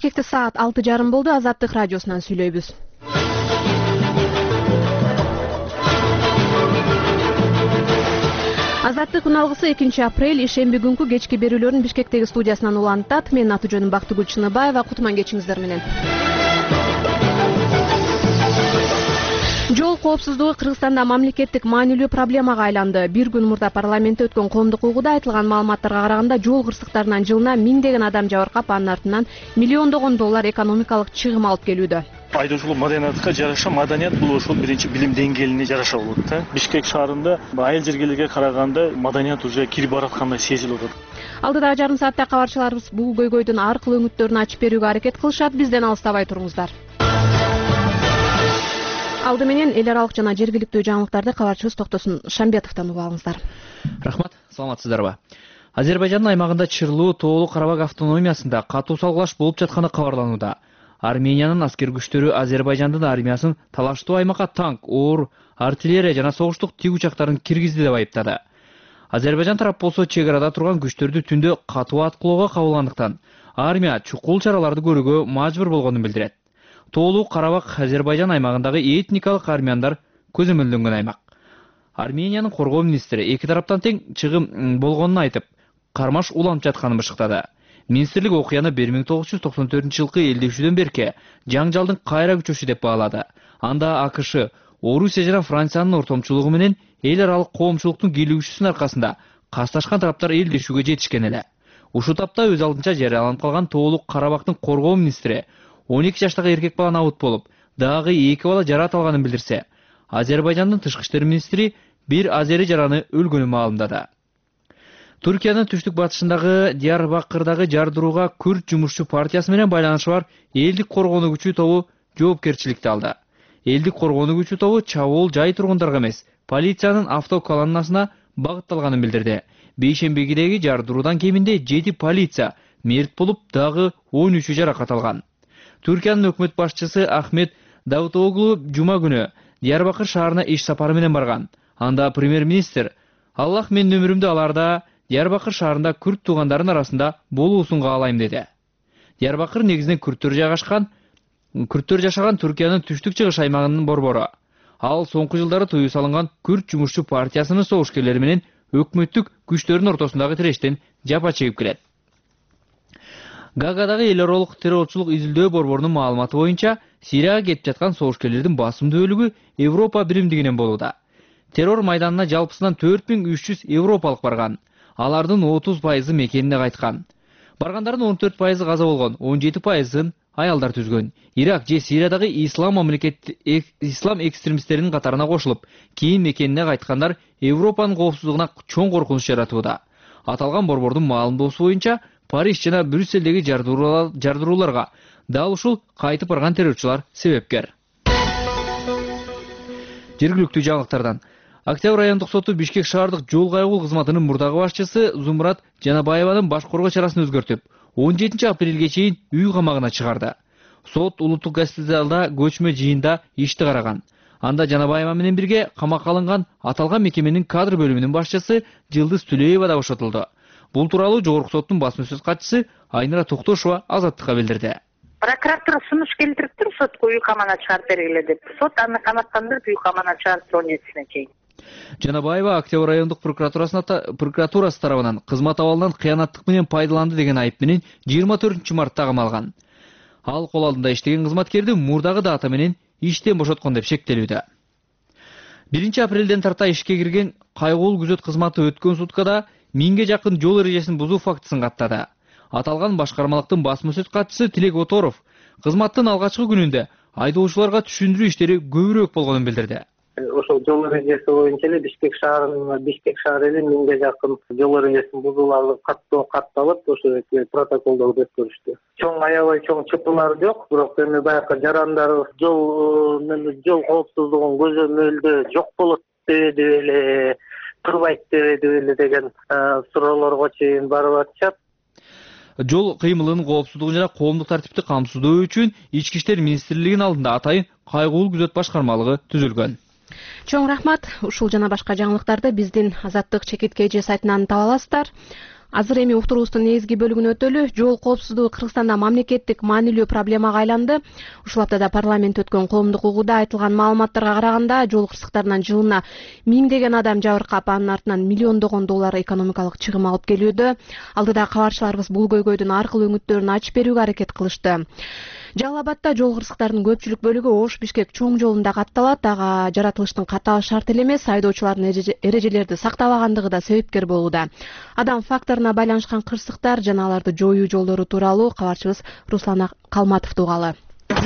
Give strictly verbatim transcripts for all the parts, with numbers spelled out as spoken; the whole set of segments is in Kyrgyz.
Бишкекте саат алты жарым болду. Азаттык радиосунан сүйлөйбүз. Азаттык үналгысы экинчи апрель ишемби күнкү кечки берүүлөрүн Бишкектеги студиясынан улантат. Менин аты жөнүм Бактыгүл Чыныбаева. Кутман кечиңиздер менен. Жол коопсуздугу Кыргызстанда мамлекеттик маанилүү проблемага айланды. Бир күн мурда парламентте өткөн коомдук угууда айтылган маалыматтарга караганда жол кырсыктарынан жылына миңдеген адам жабыркап, анын артынан миллиондогон доллар экономикалык чыгым алып келүүдө. Айдоочулук маданиятка жараша маданият бул ошол биринчи билим деңгээлине жараша болот да. Бишкек шаарында айыл жергелерге караганда маданият уже кирип бараткандай сезилип атат. Алдыдагы жарым саатта кабарчыларыбыз бул көйгөйдүн ар кыл өңүттөрүн ачып берүүгө аракет кылышат. Бизден алыстабай туруңуздар. Алды менен эл аралык жана жергиликтүү жаңылыктарды кабарчыбыз Токтосун Шамбетовдон угуп алыңыздар. Рахмат, саламатсыздарбы? Азербайжандын аймагында Чырлуу Тоолу Карабак автономиясында катуу салгылаш болуп жатканы кабарланууда. Армениянын аскер күчтөрү Азербайжандын армиясын талаштуу аймакка танк, оор, артиллерия жана согуштук тиг учактарын киргизди деп айыптады. Азербайжан тарап болсо чек арада турган күчтөрдү түндө катуу аткылоого кабылгандыктан армия чукул чараларды көрүүгө мажбур болгонун билдирет. Тоолу Карабак Азербайжан аймагындагы этникалык армяндар көзөмөлдөнгөн аймак. Армениянын коргоо министри эки тараптан тең чыгым болгонун айтып, кармаш уланып жатканын бышыктады. Министрлик окуяны бир миң тогуз жүз токсон төртүнчү жылкы элдешүүдөн берки жаңжалдын кайра күчөшү деп баалады. Анда АКШ, Орусия жана Франциянын ортомчулугу менен эл аралык коомчулуктун кийлигүүсүнүн аркасында касташкан тараптар элдешүүгө жетишкен эле. Ушул тапта өз алдынча жарыяланып калган Тоолу Карабактын коргоо министри он эки жаштагы эркек бала абут болуп, дагы эки бала жарат алганын билдирсе, Азербайжандын тышкы иштер министри бир азери жараны өлгөнүн маалымдады. Түркиянын түштүк батышындагы Диярбакырдагы жардырууга Күрд жумушчу партиясы менен байланышы бар элдик коргонуу күчү тобу жоопкерчиликти алды. Элдик коргонуу күчү тобу чабуул жай тургундарга эмес, полициянын автоколоннасына багытталганын билдирди. Бейшембидеги жардыруудан кеминде жети полиция мерт болуп, дагы он үчү жаракат алган. Түркиянын өкмөт башчысы Ахмет Давутоглу жума күнү Диярбакыр шаарына иш сапары менен барган. Анда премьер-министр «Аллах менин өмүрүмдү аларда Диярбакыр шаарында күрд туугандардын арасында болуусун каалайм» деди. Диярбакыр негизинен күрдтөр жайгашкан, күрдтөр жашаган Түркиянын түштүк чыгыш аймагынын борбору. Ал соңку жылдары тыюу салынган Күрд жумушчу партиясынын согушкерлери менен өкмөттүк күчтөрдүн ортосундагы тирештен жапа чегип келет. Гаагадагы эл аралык террорчулук изилдөө борборунун маалыматы боюнча, Сирияга кетип жаткан согушкерлердин басымдуу бөлүгү Европа биримдигинен болууда. Террор майданына жалпысынан төрт миң үч жүз европалык барган. Алардын отуз пайызы мекенине кайткан. Баргандардын он төрт пайызы каза болгон, он жети пайызын аялдар түзгөн. Ирак же Сириядагы ислам мамлекет ислам экстремисттеринин катарына кошулуп, кийин мекенине кайткандар Европанын коопсуздугуна чоң коркунуч жаратууда. Аталган борбордун маалымдоосу боюнча, Париж жана Брюссельдеги жардырууларга дал ушул кайтып барган террорчулар себепкер. Жергиликтүү жаңылыктардан Октябрь райондук соту Бишкек шаардык жол кайгыл кызматынын мурдагы башчысы Зумрат Жанабаеванын баш коргоо чарасын өзгөртүп, он жетинчи апрелге чейин үй камагына чыгарды. Сот улуттук госпиталда көчмө жыйында ишти караган. Анда Жанабаева менен бирге камакка алынган аталган мекеменин кадр бөлүмүнүн башчысы Жылдыз Түлеева да бошотулду. Бул тууралуу Жогорку соттун басма сөз катчысы Айнара Токтошова Азаттыкка билдирди. Прокуратура сунуш келтириптир, сотко үй камагына чыгарып бергиле деп. Сот аны канааттандырып үй камагына чыгарып он жетисине чейин. Жанабаева Октябрь райондук прокуратурасы тарабынан кызмат абалынан кыянаттык менен пайдаланды деген айып менен жыйырма төртүнчү мартта камалган. Ал кол алдында иштеген кызматкерди мурдагы дата менен иштен бошоткон деп шектелүүдө. биринчи апрелден тарта ишке кирген кайгылуу күзөт кызматы өткөн суткада миңге жакын жол эрежесин бузуу фактысын каттады. Аталган башкармалыктын басма сөз катчысы Тилек Оторов кызматтын алгачкы күнүндө айдоочуларга түшүндүрүү иштери көбүрөөк болгонун билдирди. Ошол жол эрежеси боюнча эле Бишкек шаарынын Бишкек шаары эле миңге жакын жол эрежесин бузууларды каттоо катталып, ошо протоколдорду өткөрүштү. Чоң аябай чоң чыпылар жок, бирок эми баягы жарандар жол жол коопсуздугун көзөмөлдөө жок болот деп эле, турбайт деп эле деген суроолорго чейин барып атышат. Жол кыймылынын коопсуздугун жана коомдук тартипти камсыздоо үчүн Ички иштер министрлигинин алдында атайын кайгылуу күзөт башкармалыгы түзүлгөн. Чоң рахмат. Ушул жана башка жаңылыктарды биздин Азаттык чекиткей же сайтынан таба аласыздар. Азыр эми уктуруубуздун негизги бөлүгүнө өтөлү. Жол коопсуздугу Кыргызстанда мамлекеттик маанилүү проблемага айланды. Ушул аптада парламент өткөн коомдук угууда айтылган маалыматтарга караганда, жол кырсыктарынан жылына миңдеген адам жабыркап, анын артынан миллиондогон доллар экономикалык чыгым алып келүүдө. Алдыда кабарчыларыбыз бул көйгөйдүн аркылуу өңүттөрүн ачып берүүгө аракет кылышты. Жалал Абадда жол кырсыктарынын көпчүлүк бөлүгү Ош-Бишкек чоң жолунда катталат. Ага жаратылыштын катаал шарт эле эмес, айдоочулардын эрежелерди сактабагандыгы да себепкер болууда. Адам факторуна байланышкан кырсыктар жана аларды жоюу жолдору тууралуу кабарчыбыз Руслан Калматовду угалы.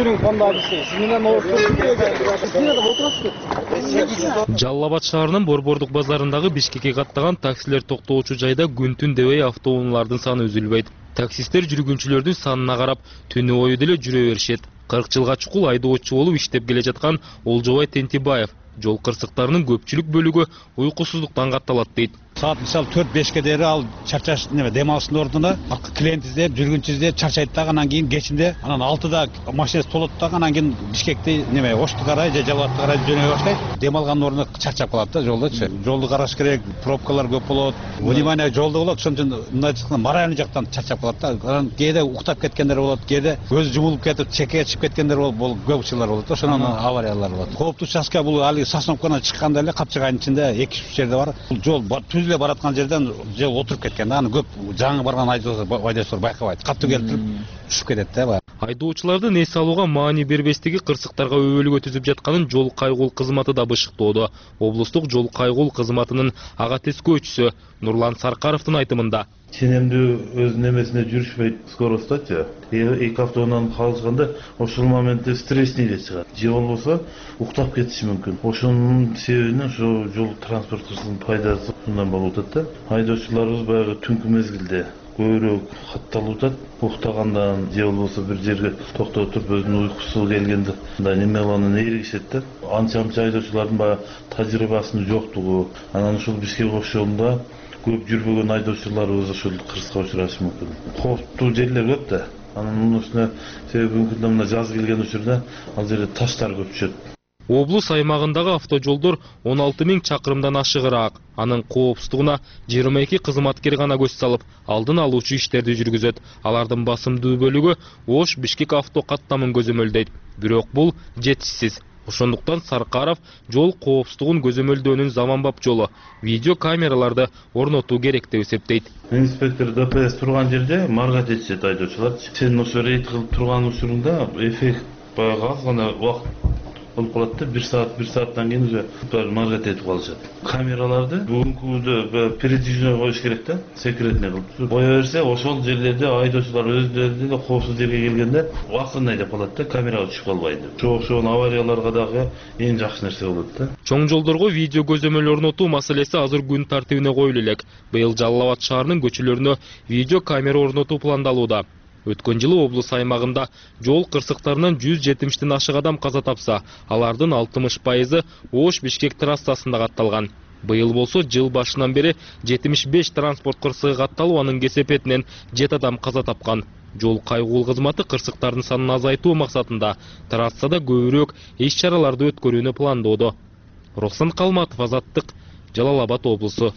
Жалал Абад шаарынын Борбордук базарындагы Бишкекке каттаган таксилер токтоочу жайда күн-түн дебей автоунаалардын саны үзүлбөйт. Таксисттер жүргүнчүлөрдүн санына карап түнү бою деле жүрө беришет. кырк жылга чукул айдоочу болуп иштеп келе жаткан Олжобай Тентибаев жол кырсыктарынын көпчүлүк бөлүгү уйкусуздуктан катталат дейт. Saat misal төрт бешке дери ал чарчаш неме дем алыштын ордуна клиент издеп, жүргүнчү издеп чарчайт да, анан кийин кечинде анан алтыда машинасы толот да, анан кийин Бишкекти неме Ошту карай же Жалал Абадты карай жөнөй баштайт. Дем алган ордуна чарчап калат да жолдочу. Жолду караш керек, пробкалар көп болот. Внимание жолдо болот, ошон үчүн мындай чыккан моральный жактан чарчап калат да. Анан кээде уктап кеткендер болот, кээде көзү жумулуп кетип, чекке чыгып кеткендер болот, көп учурлар болот. Ошонун авариялар болот. Кооптуу участка бул али Сосновкадан чыкканда эле капчыгайдын ичинде эки үч жерде бар. Бул жол түз эле бараткан жерден жол отуруп кеткен да, аны көп жаңы барган айдоочулар байкабайт. Катуу келтирип түшүп кетет да. Айдоочулардын эс алууга маани бербестиги кырсыктарга өбөлүк өтүзүп жатканын жол кайгул кызматы да бышыктоодо. Облустук жол кайгул кызматынын ага тескөөчүсү Нурлан Саркаровдун айтымында. Ченемдүү өз немесине жүрүшпөйт скоросточу. Эки автоунан калышканда ошол моментте стрессни эле чыгат. Же болбосо уктап кетиши мүмкүн. Ошонун себебинен ошо жол транспорт кырсыгынын пайдасы мындан болуп атат да. Айдоочуларыбыз баягы түнкү мезгилде көбүрөөк катталып атат. Уктагандан же болбосо бир жерге токтоп туруп өзүнүн уйкусу келгенде мындай немелерден эригишет да. Анча-мынча айдоочулардын баягы тажрыйбасынын жоктугу, анан ушул Бишкек Ош жолунда көп жүрбөгөн айдоочуларыбыз ошол кырсыкка учурашы мүмкүн. Кооптуу жерлер көп да. Анын мунун үстүнө себеби мүмкүн мына жаз келген учурда ал жерде таштар көп түшөт. Облус аймагындагы автожолдор он алты миң чакырымдан ашыгыраак. Анын коопсуздугуна жыйырма эки кызматкер гана көз салып, алдын алуучу иштерди жүргүзөт. Алардын басымдуу бөлүгү Ош-Бишкек авто каттамын көзөмөлдөйт. Бирок бул жетишсиз. Ошондуктан Саркаров жол коопсуздугун көзөмөлдөөнүн заманбап жолу видео камераларды орнотуу керек деп эсептейт. Инспектор ДПС турган жерде маргат этишет айдоочулар. Сен ошо рейд кылып турган учуруңда эффект баягы аз гана убакыт болуп калат да, бир саат, бир сааттан кийин уже маргат этип калышат. Камераларды бүгүнкүдө передвижение коюш керек да, секретный кылып. Кое берсе, ошол жерлерде айдоочулар өздөрү деле коопсуз жерге келгенде акырын айдап калат да, камерага түшүп калбайт. Ошол аварияларга дагы эң жакшы нерсе болот да. Чоң жолдорго видео көзөмөл орнотуу маселеси азыр күн тартибине коюлу элек. Быйыл Жалал Абад шаарынын көчөлөрүнө видео камера орнотуу пландалууда. Өткөн жылы облус аймагында жол кырсыктарынан жүз жетимиштен ашык адам каза тапса, алардын алтымыш пайызы Ош-Бишкек трассасында катталган. Быйыл болсо жыл башынан бери жетимиш беш транспорт кырсыгы катталып, анын кесепетинен жети адам каза тапкан. Жол кайгул кызматы кырсыктардын санын азайтуу максатында трассада көбүрөөк иш-чараларды өткөрүүнү пландоодо. Руслан Калматов, Азаттык, Жалал Абад облусу.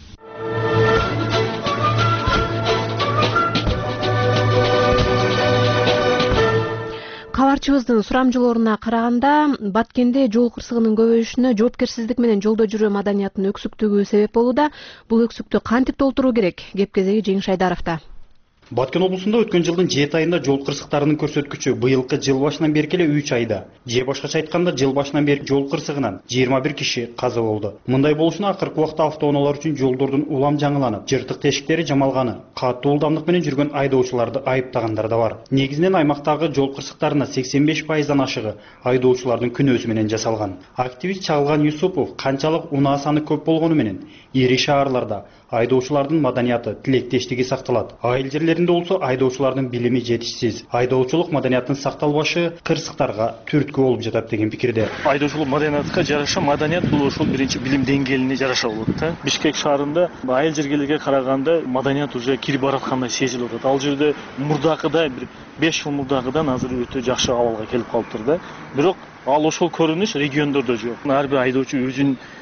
Кабарчыбыздын сурамжылооруна караганда, Баткенде жол кырсыгынын көбөйүшүнө жоопкерсиздик менен жолдо жүрүү маданиятынын өксүктүгү себеп болууда. Бул өксүктү кантип толтуруу керек? Кеп кезеги Жеңиш Айдаровдо. Баткен облусунда өткөн жылдын жети айында жол кырсыктарынын көрсөткүчү быйылкы жыл башынан бери эле үч айда, же башкача айтканда жыл башынан бери жол кырсыгынан жыйырма бир киши каза болду. Мындай болушуна акыркы убакта автоунаалар үчүн жолдордун улам жаңыланып, жыртык тешиктери жамалганы, катуу ылдамдык менен жүргөн айдоочуларды айыптагандар да бар. Негизинен аймактагы жол кырсыктарына сексен беш пайыздан ашыгы айдоочулардын күнөөсү менен жасалган. Активист Чагылган Юсупов канчалык унаа саны көп болгону менен ири шаарларда айдоочулардын маданияты, тилектештиги сакталат. Айыл жерлеринде болсо айдоочулардын билими жетишсиз. Айдоочулук маданиятын сакталбашы кырсыктарга түрткү болуп жатат деген пикирде. Айдоочулук маданиятка жараша маданият бул ошол биринчи билим деңгээлине жараша болот да. Бишкек шаарында айыл жергелерге караганда маданият уже кирип бараткандай сезилип атат. Ал жерде мурдакыдай бир беш жыл мурдакыдан азыр өтө жакшы абалга келип калыптыр да. Бирок ал ошол көрүнүш региондордо жок. Ар бир айдоочу өзүнүн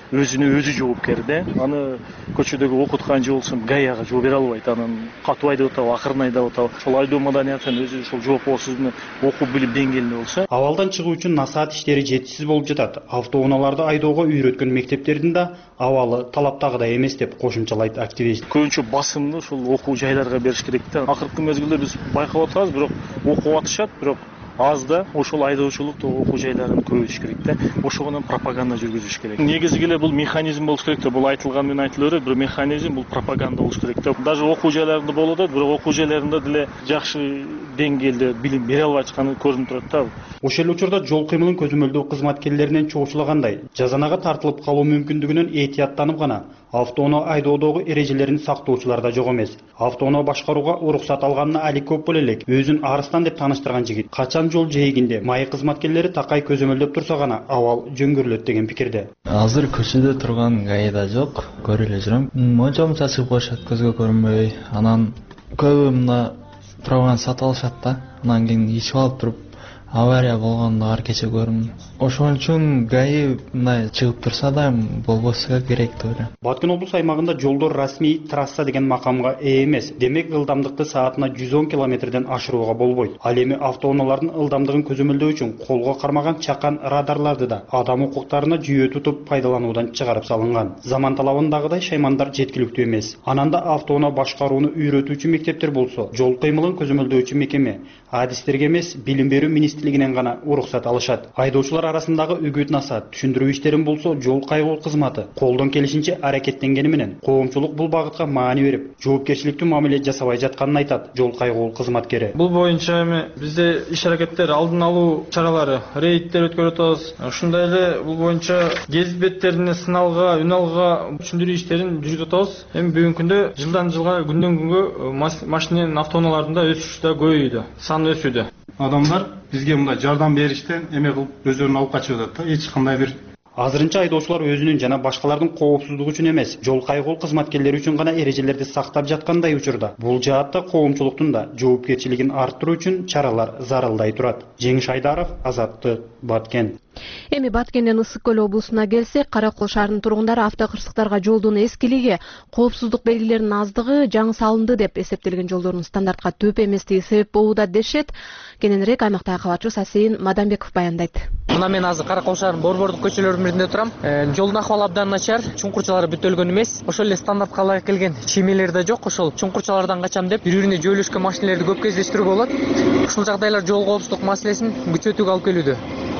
өзүнө өзү жоопкер да. Аны көчөдөгү окуткан же болсун ГАИга жооп бере албайт. Анын катуу айдап атабы, акырын айдап атабы. Ошол айдоо маданиятын өзү ошол жоопсуздугун окуу билим деңгээлинде болсо. Абалдан чыгуу үчүн насаат иштери жетишсиз болуп жатат. Автоунааларды айдоого үйрөткөн мектептердин да абалы талаптагыдай эмес деп кошумчалайт активист. Көбүнчө басымды ушул окуу жайларга бериш керек да. Акыркы мезгилде биз байкап атабыз, бирок окуп атышат, бирок аз да. Ошол айдоочулук окуу жайларын көбөйтүш керек да. Ошого пропаганда жүргүзүш керек. Негизги эле бул механизм болуш керек да. Бул айтылган менен айтыла берет, бирок механизм бул пропаганда болуш керек да. Даже окуу жайларында болот, бирок окуу жайларында деле жакшы деңгээлде билим бере албай атканы көрүнүп турат да. Ошол эле учурда жол кыймылын көзөмөлдөө кызматкерлеринен чоочулагандай жазанага тартылып калуу мүмкүндүгүнөн этияттанып гана автоунаа айдоодогу эрежелерин сактоочулар да жок эмес. Автоунаа башкарууга уруксат алганына али көп боло элек өзүн арыстан деп тааныштырган жигит качан жол жээгинде маек кызматкерлери такай көзөмөлдөп турса гана абал жөнгөрүлөт деген пикирде. Азыр көчөдө турган ГАИда жок, көрүп эле жүрөм. Мончом чачып коюшат көзгө көрүнбөй. Анан көбү мына прабаны сатып алышат да. Анан кийин ичип алып туруп авария болгондо ар кече көрүм. Ошон үчүн ГАИ мындай чыгып турса да болбосо керек деп ойлойм. Баткен облус аймагында жолдор расмий трасса деген макамга ээ эмес. Демек ылдамдыкты саатына жүз он километрден ашырууга болбойт. Ал эми автоунаалардын ылдамдыгын көзөмөлдөө үчүн колго кармаган чакан радарларды да адам укуктарына жүйө тутуп пайдалануудан чыгарып салынган. Заман талабындагыдай шаймандар жеткиликтүү эмес. Ананда автоунаа башкарууну үйрөтүүчү мектептер болсо, жол кыймылын көзөмөлдөөчү мекеме адистерге эмес, билим берүү министрлигинен гана уруксат алышат. Айдоочулар арасындагы үгүт насаат, түшүндүрүү иштерин болсо жол кайгуу кызматы колдон келишинче аракеттенгени менен коомчулук бул багытка маани берип, жоопкерчиликтүү мамиле жасабай жатканын айтат жол кайгуу кызматкери. Бул боюнча эми бизде иш аракеттер, алдын алуу чаралары, рейдтер өткөрүп атабыз. Ушундай эле бул боюнча гез беттерине сыналга, үн алга түшүндүрүү иштерин жүргүзүп атабыз. Эми бүгүнкү күндө жылдан жылга, күндөн күнгө машиненин автоунааларында өсүш да көбөйдү. Саны өсүүдө. Адамдар бизге мындай жардам бериштен эме кылып өздөрүн алып качып атат да. Эч кандай бир Азырынча айдоочулар өзүнүн жана башкалардын коопсуздугу үчүн эмес, жол кайгыл кызматкерлери үчүн гана эрежелерди сактап жаткандай учурда. Бул жаатта коомчулуктун да жоопкерчилигин арттыруу үчүн чаралар зарылдай турат. Жеңиш Айдаров, Азаттык, Баткен. Эми Баткенден Ысык көл облусуна келсек, Каракол шаарынын тургундары автокырсыктарга жолдун эскилиги, коопсуздук белгилеринин аздыгы, жаңы салынды деп эсептелген жолдордун стандартка төп эместиги себеп болууда дешет. Кененирээк аймактагы кабарчыбыз Асейин Мадамбеков баяндайт. Мына мен азыр Каракол шаарынын борбордук көчөлөрүнүн биринде турам. Жолдун акыбалы абдан начар, чуңкурчалары бүтөлгөн эмес. Ошол эле стандартка ылайык келген чиймелер да жок. Ошол чуңкурчалардан качам деп бири-бирине жөөлөшкөн машинелерди көп кездештирүүгө болот. Ушул жагдайлар жол коопсуздук маселесин күчөтүүгө алып келүүдө.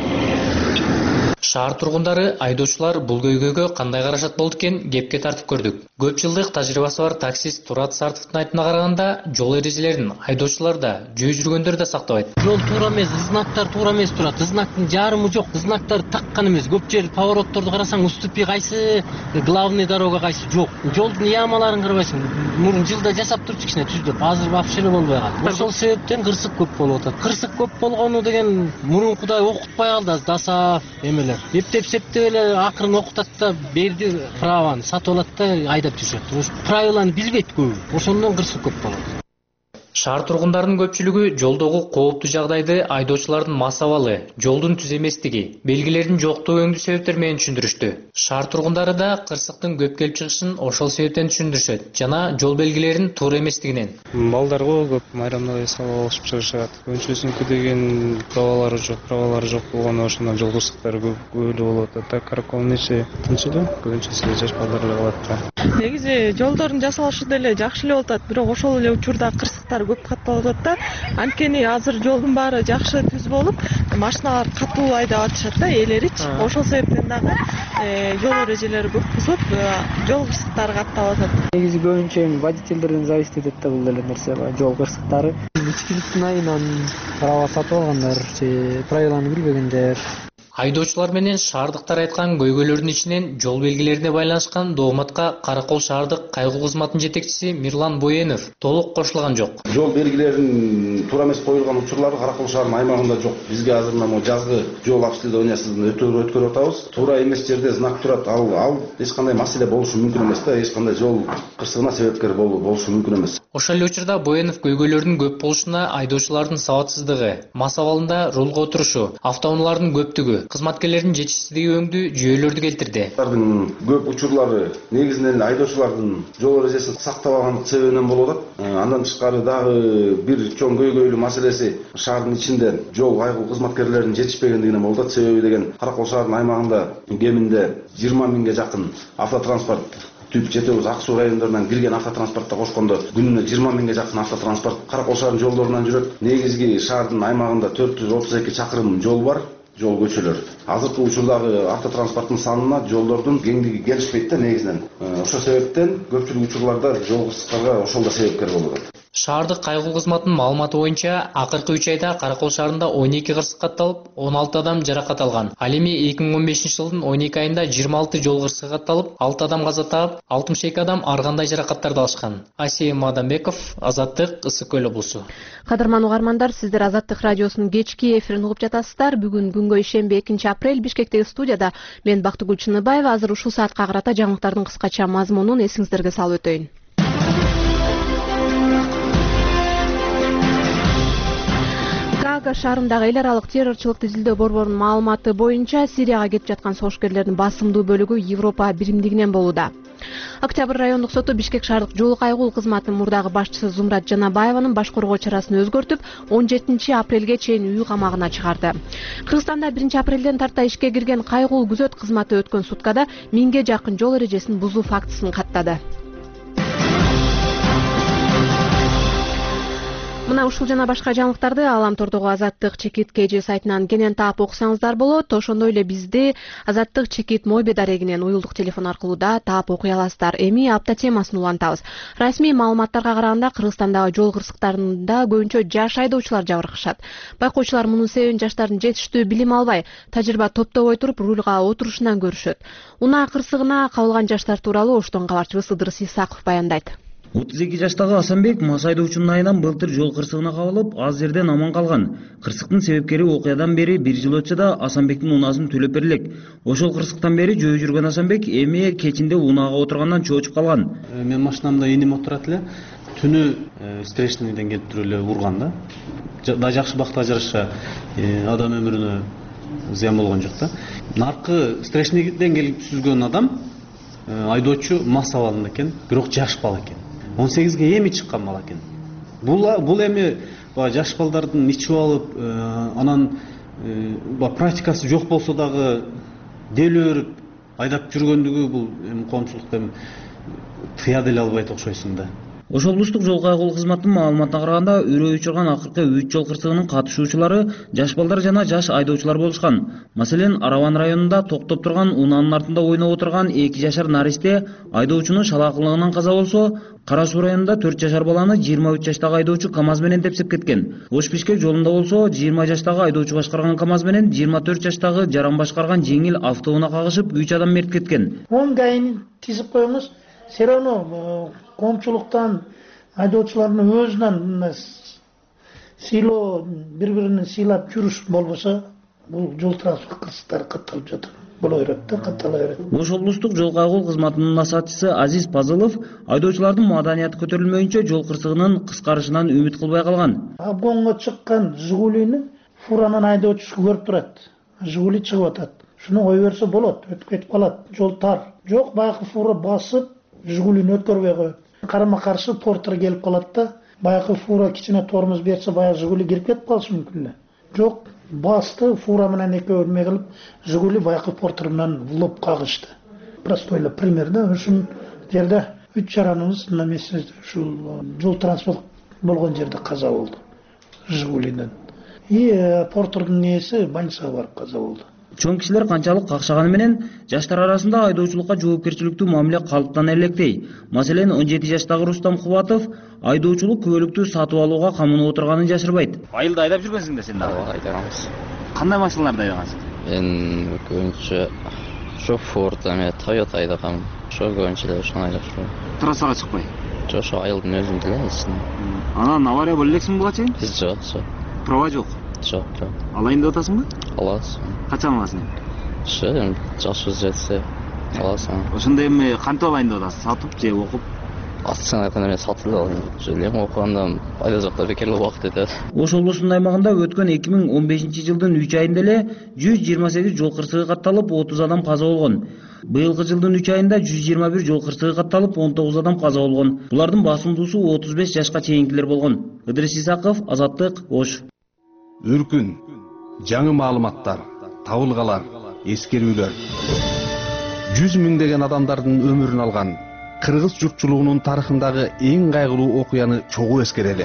Шаар тургундары, айдоочулар бул көйгөйгө кандай карашат болду экен кепке тартып көрдүк. Көп жылдык тажрыйбасы бар таксист Турат Сартовдун айтымына караганда, жол эрежелерин айдоочулар да, жөө жүргөндөр да сактабайт. Жол туура эмес, знактар туура эмес турат. Знактын жарымы жок, знактар таккан эмес. Көп жер поворотторду карасаң, уступи кайсы, главный дорога кайсы жок. Жолдун ямаларын карабайсың. Мурун жылда жасап турчу кичине түздүп, азыр вообще эле болбой калды. Ошол себептен кырсык көп болуп атат. Кырсык көп болгону деген мурункудай окутпай калды, дасаф эмелер. Эптеп септеп эле акырын окутат да берди праваны сатып алат да айдап жүрөт. Ошо правиланы билбейт көбү. Ошондон кырсык көп болот. Шаар тургундарынын көпчүлүгү жолдогу кооптуу жагдайды айдоочулардын мас абалы, жолдун түз эместиги, белгилердин жоктугу өңдүү себептер менен түшүндүрүштү. Шаар тургундары да кырсыктын көп келип чыгышын ошол себептен түшүндүрүшөт жана жол белгилеринин туура эместигинен. Балдарго көп майрамда салып алышып чыгышат. Көбүнчөсүнүкү деген правалары жок, правалары жок болгону ошондон жол кырсыктары көп эле болуп атат. Так Каракол нече тынч эле, көбүнчөсү жаш балдар эле калат да. Негизи жолдордун жасалышы деле жакшы эле болуп атат, бирок ошол эле учурда кырсыктар көп катталып атат да. Анткени азыр жолдун баары жакшы түз болуп, машиналар катуу айдап атышат да, ээлерич. Ошол себептен дагы жол эрежелери көп бузулуп, жол кырсыктары катталып атат. Негизи көбүнчө водительдерден зависит этет да бул эле нерсе, жол кырсыктары. Ичкиликтин айынан права сатып алгандар же правиланы билбегендер. Айдоочулар менен шаардыктар айткан көйгөйлөрдүн ичинен жол белгилерине байланышкан дооматка Каракол шаардык кайгуу кызматынын жетекчиси Мирлан Боенов толук кошулган жок. Жол белгилеринин туура эмес коюлган учурлары Каракол шаарынын аймагында жок. Бизге азыр мына жазгы жол обследованиясын өткөрүп атабыз. Туура эмес жерде знак турат. Ал ал эч кандай маселе болушу мүмкүн эмес да, эч кандай жол кырсыгына себепкер болушу мүмкүн эмес. Ошол эле учурда Боенов көйгөйлөрдүн көп болушуна айдоочулардын сабатсыздыгы, мас абалында рулга отурушу, автоунаалардын көптүгү, кызматкерлердин жетишсиздиги өңдүү жүйөлөрдү келтирди. Алардын көп учурлары негизинен айдоочулардын жол эрежесин сактабагандык себебинен болуп атат. Андан тышкары дагы бир чоң көйгөйлүү маселеси шаардын ичинде жол кайгыл кызматкерлеринин жетишпегендигинен болуп атат. Себеби деген Каракол шаарынын аймагында кеминде жыйырма миңге жакын автотранспорт Түп жетебиз Ак Суу райондорунан кирген автотранспортто кошкондо күнүнө жыйырма миңге жакын автотранспорт Каракол шаарынын жолдорунан жүрөт. Негизги шаардын аймагында төрт жүз отуз эки чакырым жол бар, жол көчөлөр. Азыркы учурдагы автотранспорттун санына жолдордун кеңдиги келишпейт да негизинен. Ошол себептен көпчүлүк учурларда жол кырсыктарга ошол да себепкер болуп атат. Шаардык кайгыл кызматынын маалыматы боюнча акыркы үч айда Каракол шаарында он эки кырсык катталып, он алты адам жаракат алган. Ал эми эки миң он бешинчи жылдын он эки айында жыйырма алты жол кырсыгы катталып, алты адам каза таап, алтымыш эки адам ар кандай жаракаттарды алышкан. Асия Мадамбеков, Азаттык, Ысык Көл облусу. Кадырман угармандар, сиздер Азаттык радиосунун кечки эфирин угуп жатасыздар. Бүгүн күнгө ишемби экинчи апрель Бишкектеги студияда мен Бактыгүл Чыныбаева. Азыр ушул саатка карата жаңылыктардын кыскача мазмунун эсиңиздерге салып өтөйүн. Гага шаарындагы эл аралык террорчулукту изилдөө борборунун маалыматы боюнча Сирияга кетип жаткан согушкерлердин басымдуу бөлүгү Европа биримдигинен болууда. Октябрь райондук соту Бишкек шаардык жол кайгыл кызматынын мурдагы башчысы Зумрат Жанабаеванын баш коргоо чарасын өзгөртүп, он жетинчи апрелге чейин үй камагына чыгарды. Кыргызстанда биринчи апрелден тарта ишке кирген кайгыл күзөт кызматы өткөн суткада миңге жакын жол эрежесин бузуу фактысын каттады. Мына ушул жана башка жаңылыктарды Аламтордогу Азаттык чекит кж сайтынан кенен таап окусаңыздар болот. Ошондой эле бизди Азаттык чекит мобил дарегинен уюлдук телефон аркылуу да таап окуй аласыздар. Эми апта темасын улантабыз. Расмий маалыматтарга караганда Кыргызстандагы жол кырсыктарында көбүнчө жаш айдоочулар жабыркашат. Байкоочулар мунун себебин жаштардын жетиштүү билим албай, тажрыйба топтобой туруп рулга отурушунан көрүшөт. Унаа кырсыгына кабылган жаштар тууралуу Оштон кабарчыбыз Ыдырыс Исаков баяндайт. отуз эки жаштагы Асанбек мас айдоочунун айынан былтыр жол кырсыгына кабылып, аз жерден аман калган. Кырсыктын себепкери окуядан бери бир жыл өтсө да Асанбектин унаасын төлөп берилек. Ошол кырсыктан бери жөө жүргөн Асанбек эми кечинде унаага отургандан чоочуп калган. Мен машинамда энем отурат эле, түнү встречныйден келип туруп эле урган да. Да жакшы бактыга жараша адам өмүрүнө зыян болгон жок да. Наркы встречныйден келип сүзгөн адам айдоочу мас абалында экен, бирок жаш бала экен. он сегизге эми чыккан бала экен. Бул бул эми жаш балдардын ичип алып, анан практикасы жок болсо дагы делөрүп айдап жүргөндүгү бул эми коомчулукта тыя деле албайт окшойсуң да. Ошол облустук жол кайгыл кызматынын маалыматына караганда, үрөө учурган акыркы үч жол кырсыгынын катышуучулары жаш балдар жана жаш айдоочулар болушкан. Маселен, Араван районунда токтоп турган унаанын артында ойноп отурган эки жашар наристе айдоочунун шалаакылыгынан каза болсо, Кара Суу районунда төрт жашар баланы жыйырма үч жаштагы айдоочу КамАЗ менен тепсеп кеткен. Ош Бишкек жолунда болсо, жыйырма жаштагы айдоочу башкарган КамАЗ менен жыйырма төрт жаштагы жаран башкарган жеңил автоунаа кагышып, үч адам мерт кеткен. он гайын тизип коюңуз, все равно коомчулуктан айдоочулардын өзүнөн сыйлоо, бири-биринен сыйлап жүрүш болбосо, бул жол транспорт кырсыктары катталып жатат. Боло берет да, каттала берет. Ош облустук жол кайгыл кызматынын насаатчысы Азиз Пазылов айдоочулардын маданияты көтөрүлмөйүнчө жол кырсыгынын кыскарышынан үмүт кылбай калган. Обгонго чыккан Жигулини фуранын айдоочусу көрүп турат. Жигули чыгып атат. Шуну кой берсе болот, өтүп кетип калат. Жол тар. Жок, баягы фура басып, Жигулини өткөрбөй коет. Карама каршы портер келип калат да, баягы фура кичине тормоз берсе, баягы Жигули кирип кетип калышы мүмкүн эле. Жок, басты, фура менен экөө эме кылып, Жигули баягы портер менен лоп кагышты. Простой эле пример да, ушул жерде үч жараныбыз немесе ушул жол транспорт болгон жерде каза болду. Жигулинен. И портердин нээси больницага барып каза болду. Чоң кишилер канчалык какшаганы менен жаштар арасында айдоочулукка жоопкерчиликтүү мамиле калыптан электей. Маселен, он жети жаштагы Рустам Кубатов айдоочулук күбөлүктү сатып алууга камынып отурганын жашырбайт. Айылда айдап жүргөнсүң да сен? Ооба, айдагамыз. Кандай машиналарды айдагансың? Мен көбүнчө ошо Ford, эме Toyota айдагам. Ошо көбүнчө эле ошону айдап жүрөм. Трассага чыкпай? Жок, ошо айылдын өзүндө эле ичинде. Анан авария боло элексиң буга чейин? Жок, жок. Права жок? Жок, жок. Алайын деп атасыңбы? Аласың. Качан аласың? Ошо эми жашы жетсе аласың. Ошондо эми кантип алайын деп атасың? Сатып же окуп? кысчаны айтканда мен сатылып алдым. Элем окугандан пайда жок деп бекер убакыт өтөт. Ош облусунун аймагында өткөн эки миң он бешинчи жылдын үч айында эле жүз жыйырма сегиз жол кырсыгы катталып, отуз адам каза болгон. Быйылкы жылдын үч айында жүз жыйырма бир жол кырсыгы катталып, он тогуз адам каза болгон. Булардын басымдуусу отуз беш жашка чейинкилер болгон. Ыдырыс Исаков, Азаттык, Ош. Үркүн, жаңы маалыматтар, табылгалар, эскерүүлөр. жүз миңдеген адамдардын өмүрүн алган кыргыз журтчулугунун тарыхындагы эң кайгылуу окуяны чогуу эскерели.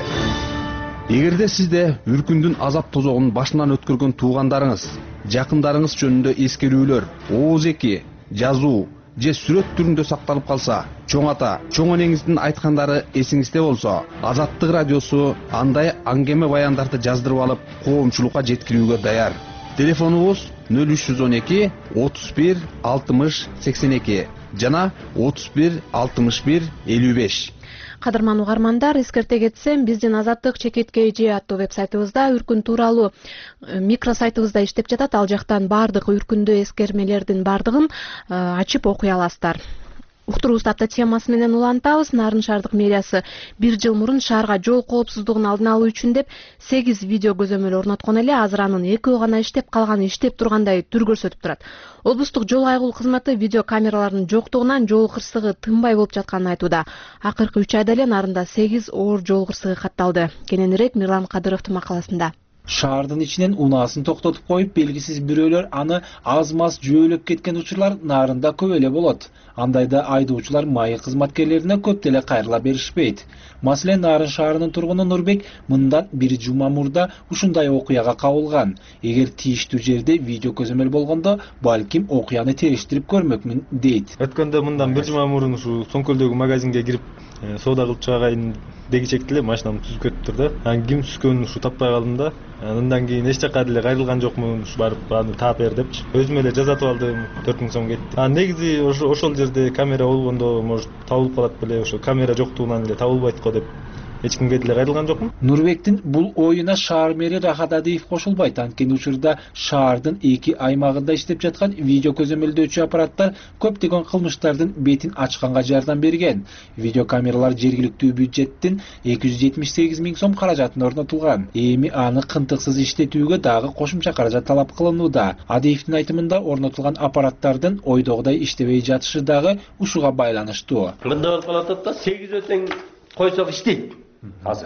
Эгерде сизде үркүндүн азап тозогун башынан өткөргөн туугандарыңыз, жакындарыңыз жөнүндө эскерүүлөр, ооз эки, жазуу же сүрөт түрүндө сакталып калса, чоң ата, чоң энеңиздин айткандары эсиңизде болсо, Азаттык радиосу андай аңгеме баяндарды жаздырып алып, коомчулукка жеткирүүгө даяр. Телефонубуз нөл үч жүз он эки отуз бир алтымыш сексен эки жана отуз бир алтымыш бир элүү беш. Кадырман угармандар, эскерте кетсем, биздин Азаттык чекиткейжи аттуу веб-сайтыбызда үркүн тууралуу микросайтыбызда иштеп жатат. Ал жактан бардык үркүндүү эскермелердин бардыгын ачып окуй аласыздар. Уктуруубузду апта темасы менен улантабыз. Нарын шаардык мэриясы бир жыл мурун шаарга жол коопсуздугун алдын алуу үчүн деп сегиз видео көзөмөл орноткон эле. Азыр анын экөө гана иштеп, калганы иштеп тургандай түр көрсөтүп турат. Облустук жол айгул кызматы видео камераларынын жоктугунан жол кырсыгы тынбай болуп жатканын айтууда. Акыркы үч айда эле Нарында сегиз оор жол кырсыгы катталды. Кененирээк Мирлан Кадыровдун макаласында. Шаардын ичинен унаасын токтотуп коюп, белгисиз бирөөлөр аны аз-маз жөөлөп кеткен учурлар Нарында көп эле болот. Андайда айдоочулар майы кызматкерлерине көп деле кайрыла беришпейт. Маселен, Нарын шаарынын тургуну Нурбек мындан бир жума мурда ушундай окуяга кабылган. Эгер тийиштүү жерде видео көзөмөл болгондо, балким окуяны териштирип көрмөкмүн дейт. Өткөндө мындан бир жума мурун ушу Соңкөлдөгү магазинге кирип, соода кылып чыгайын дегичекти эле машинам түзүп кетиптир да. Анан ким түзгөнүн ушу таппай калдым да. Андан кийин эч жака деле кайрылган жокмун, ушу барып аны таап бер депчи. Өзүм эле жасатып алдым, төрт миң сом кетти. А негизи ошо ошол жерде камера болгондо может табылып калат беле, ошо камера жоктугунан эле табылбайт го деп эч кимге деле кайрылган жокмун. Нурбектин бул оюна шаар мэри Рахат Адиев кошулбайт. Анткени учурда шаардын эки аймагында иштеп жаткан видео көзөмөлдөөчү аппараттар көптөгөн кылмыштардын бетин ачканга жардам берген. Видео камералар жергиликтүү бюджеттин эки жүз жетимиш сегиз миң сом каражатына орнотулган. Эми аны кынтыксыз иштетүүгө дагы кошумча каражат талап кылынууда. Адиевдин айтымында орнотулган аппараттардын ойдогудай иштебей жатышы дагы ушуга байланыштуу. Мында болуп калат да, сегиз өтең койсок иштейт. Азыр.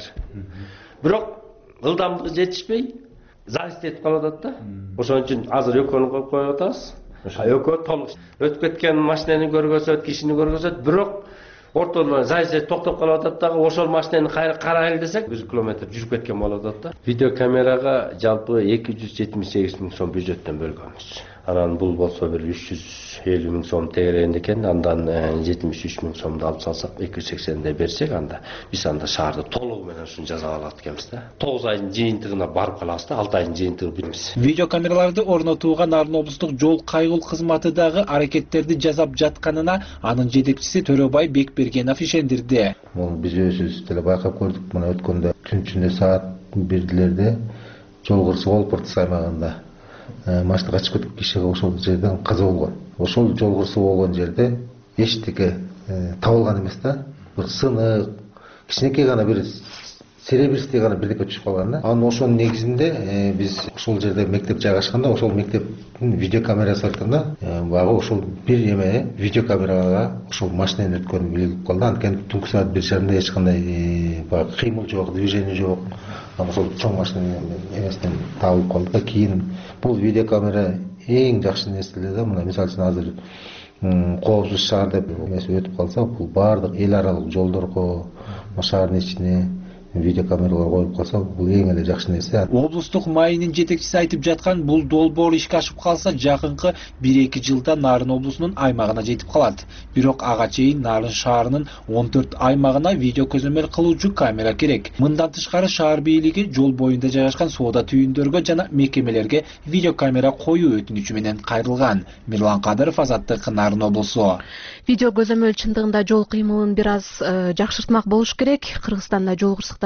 Бирок ылдамдыгы жетишпей, завист этип калып атат да. Ошон үчүн азыр экөөнү коюп коюп атабыз. Экөө толук өтүп кеткен машинени көргөзөт, кишини көргөзөт, бирок ортодон завист токтоп калып атат дагы. Ошол машинени карайлы десек, бир километр жүрүп кеткен болуп атат да. Видео камерага жалпы эки жүз жетимиш сегиз миң сом бюджеттен бөлгөнбүз. Анан бул болсо бир үч жүз элүү миң сом тегерегинде экен. Андан жетимиш үч миң сомду алып салсак, эки жүз сексендей берсек, анда биз анда шаарды толугу менен ушуну жасап алат экенбиз да. тогуз айдын жыйынтыгына барып калабыз да, алты айдын жыйынтыгы билебиз. Видео камераларды орнотууга Нарын облустук жол кайгыл кызматы дагы аракеттерди жасап жатканына анын жетекчиси Төрөбай Бекбергенов ишендирди. Бул биз өзүбүз деле байкап көрдүк. Мына өткөндө түн ичинде саат бирдилерде жол кырсыгы болуп Ыртыс аймагында машина качып кетип киши ошол жерден каза болгон. Ошол жол кырсыгы болгон жерде эчтеке табылган эмес да. Бир сынык, кичинекей гана бир серебристей гана бирдеке түшүп калган да. Анын ошонун негизинде биз ошол жерде мектеп жайгашканда, ошол мектептин видео камерасы айтканда, багы ошол бир эме видео камерага ошол машинанын өткөнү билинип калды. Анткени түнкү саат бир жарымда эч кандай багы кыймыл жок, движение жок. Ошол чоң машина эмесинен табылып калды. Кийин бул видео камера эң жакшы нерселер да. Мына мисалы үчүн азыр коопсуз шаар деп эмеси өтүп калса, бул баардык эл аралык жолдорго, шаардын ичине видео камералар коюп калса, бул эң эле жакшы нерсе. Облустук майынын жетекчиси айтып жаткан бул долбоор ишке ашып калса, жакынкы бир эки жылда Нарын облусунун аймагына жетип калат. Бирок ага чейин Нарын шаарынын он төрт аймагына видео көзөмөл кылуучу камера керек. Мындан тышкары шаар бийлиги жол боюнда жайгашкан соода түйүндөргө жана мекемелерге видео камера коюу өтүнүчү менен кайрылган. Мирлан Кадыров, Азаттык, Нарын облусу. Видео көзөмөл чындыгында жол кыймылын бир аз жакшыртмак болуш керек. Кыргызстанда жол кырсыктары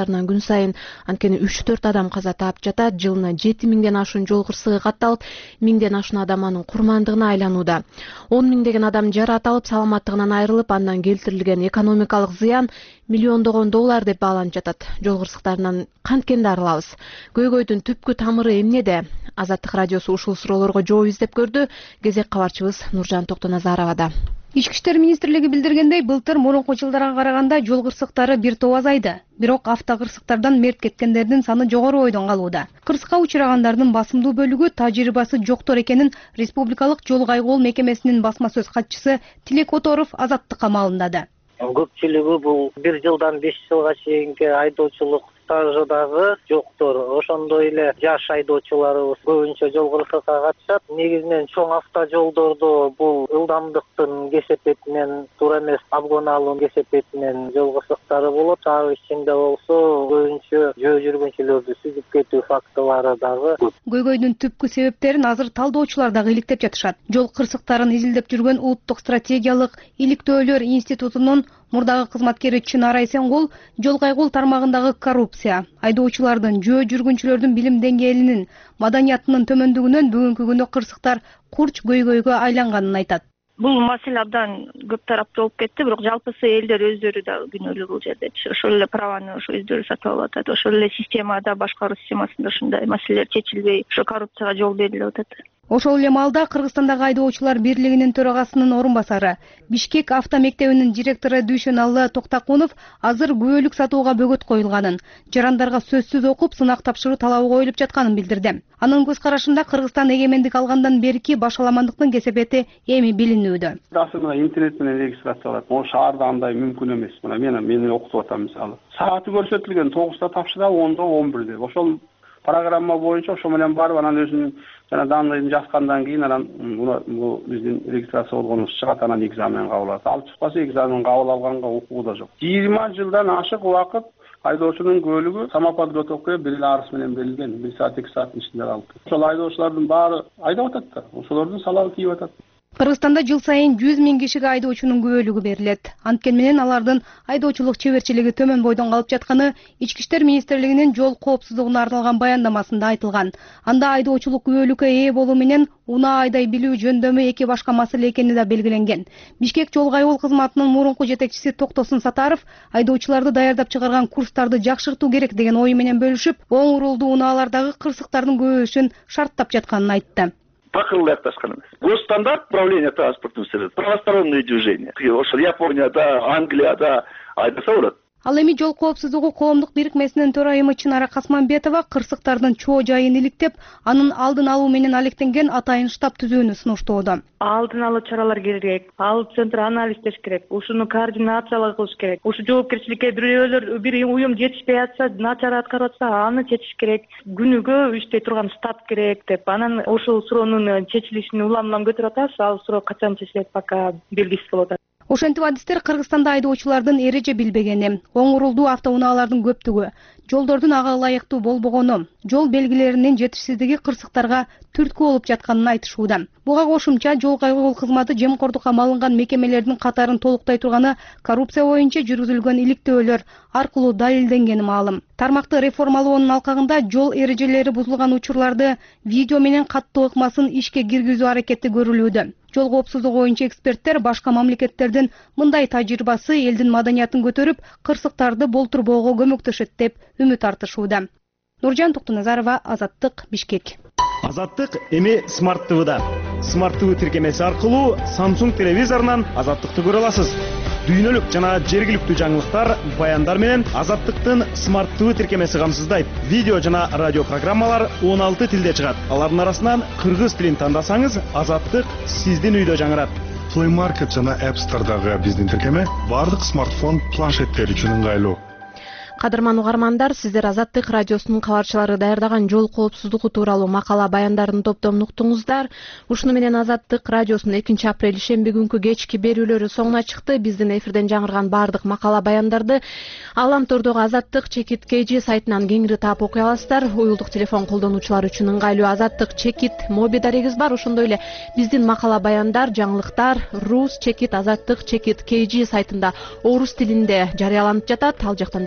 кырсыктарынан күн сайын анткени үч төрт адам каза таап жатат. Жылына жети миңден ашуун жол кырсыгы катталып, миңден ашуун адам анын курмандыгына айланууда. он миңдеген адам жараат алып, саламаттыгынан айрылып, андан келтирилген экономикалык зыян миллиондогон доллар деп бааланып жатат. Жол кырсыктарынан канткенди арылабыз. Көйгөйдүн түпкү тамыры эмнеде? Азаттык радиосу ушул суроолорго жооп издеп көрдү. Кезек кабарчыбыз Нуржан Токтоназаровада. Ички иштер министрлиги билдиргендей, былтыр мурунку жылдарга караганда жол кырсыктары бир топ азайды. Бирок автокырсыктардан мерт кеткендердин саны жогору бойдон калууда. Кырсыкка учурагандардын басымдуу бөлүгү тажрыйбасы жоктор экенин Республикалык жол кайгоол мекемесинин басма сөз катчысы Тилек Которов Азаттыкка маалымдады. Көпчүлүгү бул бир жылдан беш жылга чейинки айдоочулук стажы дагы жоктор. Ошондой эле жаш айдоочуларыбыз көбүнчө жол кырсыкка катышат. Негизинен чоң автожолдордо бул ылдамдыктын кесепетинен, туура эмес обгон алуунун кесепетинен жол кырсыктары болот. Шаар ичинде болсо көбүнчө жөө жүргүнчүлөрдү сүзүп кетүү фактылары дагы көп. Көйгөйдүн түпкү себептерин азыр талдоочулар дагы иликтеп жатышат. Жол кырсыктарын изилдеп жүргөн Улуттук стратегиялык иликтөөлөр институтунун мурдагы кызматкери Чынар Айсенгул жол кайгоол тармагындагы коррупция, айдоочулардын, жөө жүргүнчүлөрдүн билим деңгээлинин, маданиятынын төмөндүгүнөн бүгүнкү күндө кырсыктар курч көйгөйгө айланганын айтат. Бул маселе абдан көп тараптуу болуп кетти, бирок жалпысы элдер өздөрү да күнөөлүү бул жерде. Ошол эле праваны ошо өздөрү сатып алып атат. Ошол эле системада, башкаруу системасында ушундай маселелер чечилбей, ошо коррупцияга жол берилип атат. Ошол эле маалда Кыргызстандагы айдоочулар бирлигинин төрагасынын орун басары, Бишкек авто мектебинин директору Дүйшөналы Токтакунов азыр күбөлүк сатууга бөгөт коюлганын, жарандарга сөзсүз окуп сынак тапшыруу талабы коюлуп жатканын билдирди. Анын көз карашында Кыргызстан эгемендик алгандан берки башаламандыктын кесепети эми билинүүдө. Мына интернет менен регистрациялап, могу шаарда андай мүмкүн эмес. Мына мен мени окутуп атам мисалы. Сааты көрсөтүлгөн тогузда тапшырабы, онда он бирде. Ошол программа боюнча ошо менен барып анан өзүнүн жана данныйын жазгандан кийин анан бул биздин регистрация болгонубуз чыгат, анан экзамен кабыл алат. Ал чыкпаса экзамен кабыл алганга укугу да жок. жыйырма жылдан ашык убакыт айдоочунун көөлүгү самоподготовкага бир эле арыз менен берилген. бир саат эки сааттын ичинде калып. Ошол айдоочулардын баары айдап атат да. Ошолордун салабы тийип атат. Кыргызстанда жыл сайын жүз миң кишиге айдоочунун күбөлүгү берилет. Анткени менен алардын айдоочулук чеберчилиги төмөн бойдон калып жатканы Ички иштер министрлигинин жол коопсуздугуна арналган баяндамасында айтылган. Анда айдоочулук күбөлүккө ээ болуу менен унаа айдай билүү жөндөмү эки башка маселе экени да белгиленген. Бишкек жол кайгоол кызматынын мурунку жетекчиси Токтосун Сатаров айдоочуларды даярдап чыгарган курстарды жакшыртуу керек деген ою менен бөлүшүп, оң урулдуу унаалардагы кырсыктардын көбөйүшүн шарттап жатканын айтты. Покрылы акташкан эмес. Госстандарт управления транспортным средством, правосторонние движения. Ошол Японияда, Англияда айдаса болот. Ал эми жол коопсуздугу коомдук бирикмесинин төрайымы Чынара Касманбетова кырсыктардын чоо жайын иликтеп, анын алдын алуу менен алектенген атайын штаб түзүүнү сунуштоодо. Алдын алуу чаралар керек, ал центр анализдеш керек, ушуну координациялоо кылыш керек. Ушу жоопкерчиликке бирөөлөр бир уюм жетишпей атса, начар аткарып атса, аны чечиш керек. Күнүгө иштей турган штаб керек деп, анан ушул суроонун чечилишин улам-улам көтөрүп атабыз. Ал суроо качан чечилет пока белгисиз болуп атат. Ошентип адистер Кыргызстанда айдоочулардын эреже билбегени, оң урулдуу автоунаалардын көптүгү, жолдордун ага ылайыктуу болбогону, жол белгилеринин жетишсиздиги кырсыктарга түрткү болуп жатканын айтышууда. Буга кошумча жол кайгоол кызматы жемкордукка малынган мекемелердин катарын толуктай турганы коррупция боюнча жүргүзүлгөн иликтөөлөр аркылуу далилденгени маалым. Тармакты реформалоонун алкагында жол эрежелери бузулган учурларды видео менен каттуу ыкмасын ишке киргизүү аракети көрүлүүдө. Жол коопсуздугу боюнча эксперттер башка мамлекеттердин мындай тажрыйбасы элдин маданиятын көтөрүп, кырсыктарды болтурбоого көмөктөшөт деп үмүт артышууда. Нуржан Токтоназарова, Азаттык, Бишкек. Азаттык эми Smart ти ви-да. Smart ти ви тиркемеси аркылуу Samsung телевизорунан Азаттыкты көрө аласыз. Дүйнөлүк жана жергиликтүү жаңылыктар, баяндар менен Азаттыктын Smart ти ви тиркемеси камсыздайт. Видео жана радио программалар он алты тилде чыгат. Алардын арасынан кыргыз тилин тандасаңыз, Азаттык сиздин үйдө жаңырат. Play Market жана App Store'дагы биздин тиркеме бардык смартфон, планшеттер үчүн ыңгайлуу. Кадырман угармандар, сиздер Азаттык радиосунун кабарчылары даярдаган жол коопсуздугу тууралуу макала баяндарын топтомун уктуңуздар. Ушуну менен Азаттык радиосунун экинчи апрель шемби күнкү кечки берүүлөрү соңуна чыкты. Биздин эфирден жаңырган бардык макала баяндарды Аламтордогу Азаттык чекит кей джи сайтынан кеңири таап окуй аласыздар. Уюлдук телефон колдонуучулар үчүн ыңгайлуу Азаттык чекит моби дарегиз бар. Ошондой эле биздин макала баяндар, жаңылыктар Рус чекит Азаттык чекит кей джи сайтында орус тилинде жарыяланып жатат. Ал жактан да кирип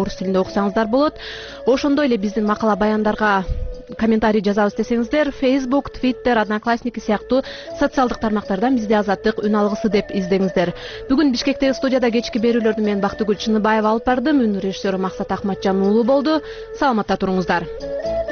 орус тилинде окусаңыздар болот. Ошондой эле биздин макала баяндарга комментарий жазабыз десеңиздер, Facebook, Twitter, Одноклассники сыяктуу социалдык тармактардан бизди Азаттык үн алгысы деп издеңиздер. Бүгүн Бишкектеги студияда кечки берүүлөрдү мен Бактыгүл Чыныбаева алып бардым. Үн режиссеру Максат Акматжан уулу болду. Саламатта туруңуздар.